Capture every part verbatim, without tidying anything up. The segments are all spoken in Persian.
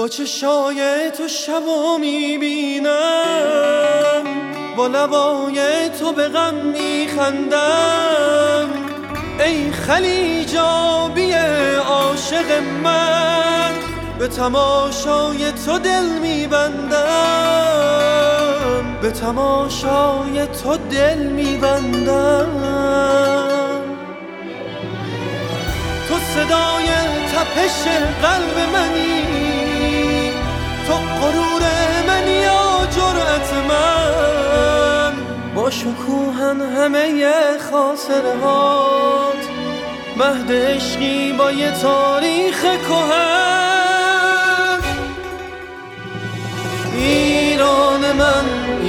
با چشای تو شبو میبینم، با لبای تو به غم میخندم. ای خلیجابی عاشق من، به تماشای تو دل میبندم، به تماشای تو دل میبندم. تو صدای تپش قلب منی، تو غرور من یا جرأت من. با شکوهن همه خاطره هات، مهد عشقی با یه تاریخ کهن. ایران من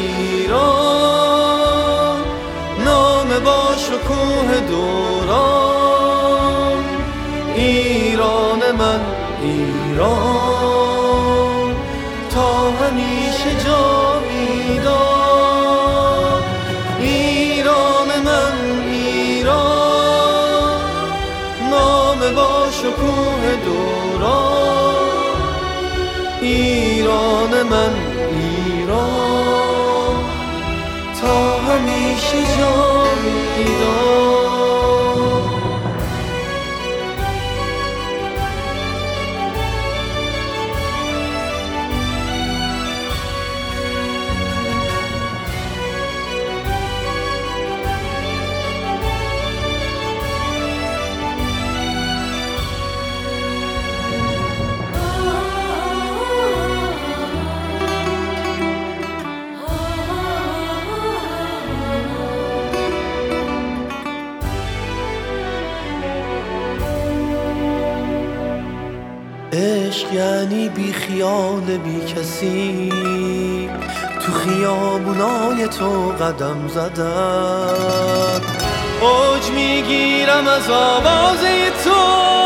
ایران، نام با شکوه دوران. ایران من ایران، تا همیشه جاویدان. ایران من ایران، نام با شکوه دوران. ایران من ایران، تا همیشه جاویدان. عشق یعنی بی خیال بی کسی، تو خیابونای تو قدم زدم. اوج میگیرم از آوازه تو،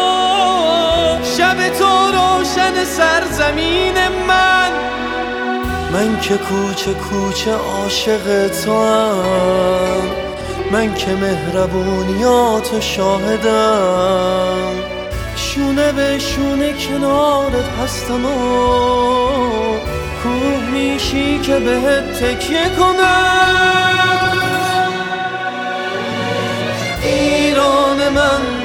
شب تو روشن سرزمین من. من که کوچه کوچه عاشق تو هم، من که مهربونیاتو شاهدم. شونه به شونه کنارت هستم و کوه میشی که بهت تکیه کنم. ایران من